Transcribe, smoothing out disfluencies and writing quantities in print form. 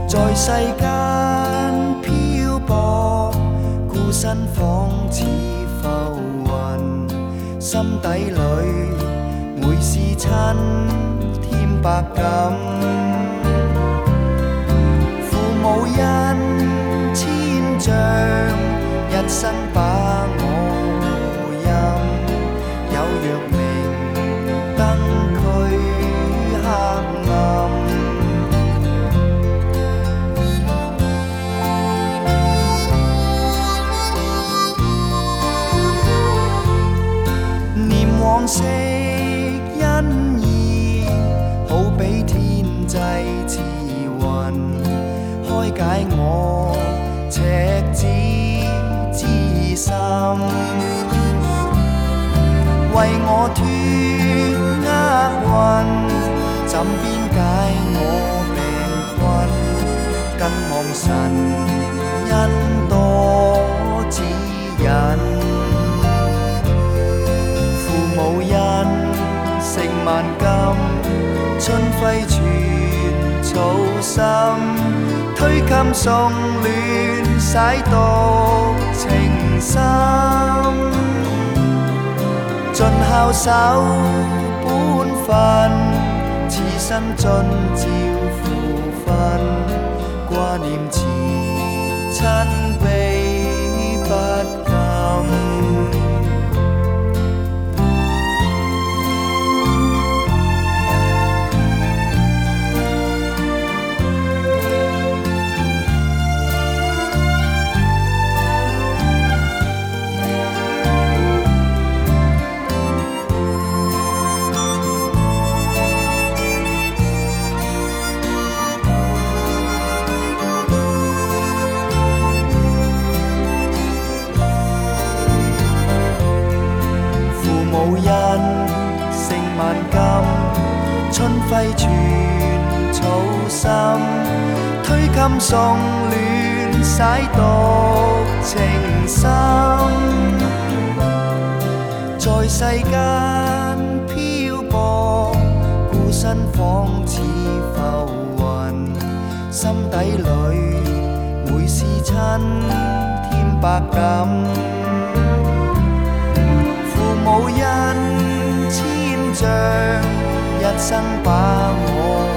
在世間漂泊，孤身仿似浮雲，心底裏每是親添百感。父母恩千丈，一生把我護蔭，有若明燈驅黑暗。往昔恩義，好比天際慈雲，開解我赤子之心，為我脫厄運，怎邊解我病困？更望神恩多指引。無人成萬金，春暉傳草心，推襟送暖，洗獨情深。盡孝守本分，此生盡照父分，掛念慈親悲不禁。無人成萬金，春暉傳草心，推襟送暖，洗獨情深。在世間漂泊，孤身仿似浮雲，心底裏每是親添百感。父母恩千丈，一生把我